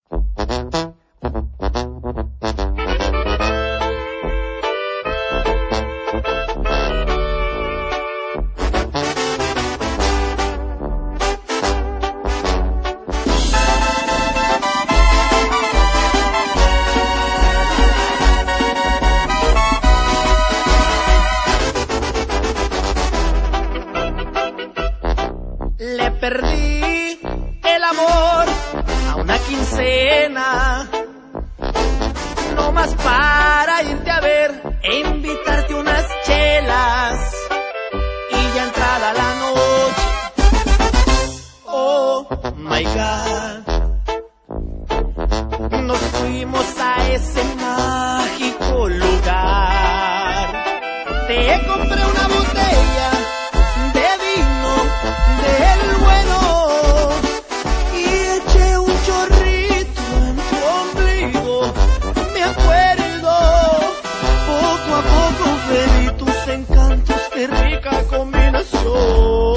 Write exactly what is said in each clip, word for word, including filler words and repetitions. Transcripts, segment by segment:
Le perdí el amor a una quincena, no más para irte a ver e invitarte unas chelas. Y ya entrada la noche, oh my God, nos fuimos a ese mágico lugar. Te compré una botella de vino del bueno y eché un chorrito en tu ombligo. Me acuerdo, poco a poco bebí tus encantos, qué rica combinación.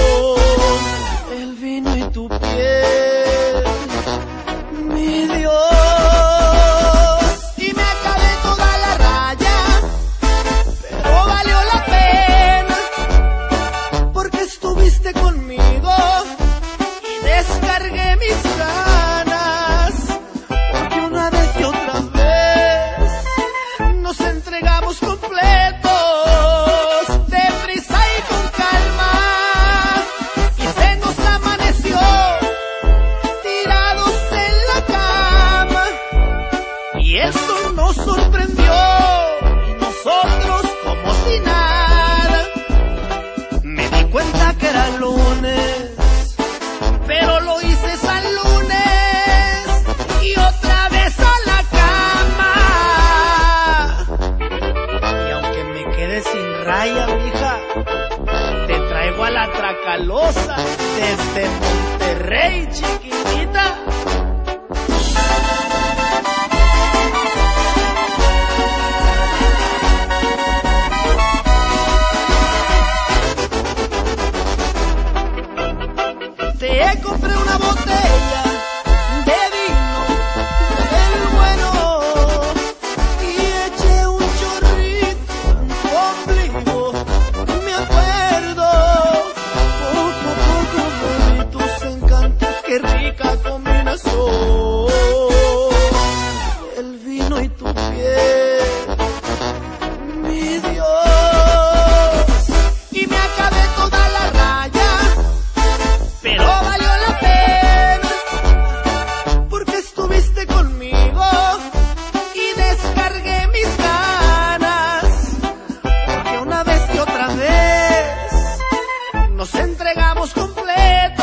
El vino y tu piel, mi Dios, y me acabé toda la raya, pero valió la pena, porque estuviste conmigo y descargué mis ganas, porque una vez y otra vez nos entregamos completos, deprisa y con calma, y se nos amaneció tirados en la cama, y el sol nos sorprendió y nosotros como si nada. Me di cuenta que era lunes, pero lo hice San Lunes y otra vez a la cama. Y aunque me quede sin raya, mija, te traigo a la Tracalosa desde Monterrey, chiquitita. Te compré una botella de vino del bueno y eché un chorrito en tu ombligo. Me acuerdo, poco a poco bebí tus encantos, qué rica combinación. El vino y tu piel, mi Dios, y me acabé toda la raya, pero valió la pena, porque estuviste conmigo y descargué mis ganas, porque una vez y otra vez nos entregamos completos.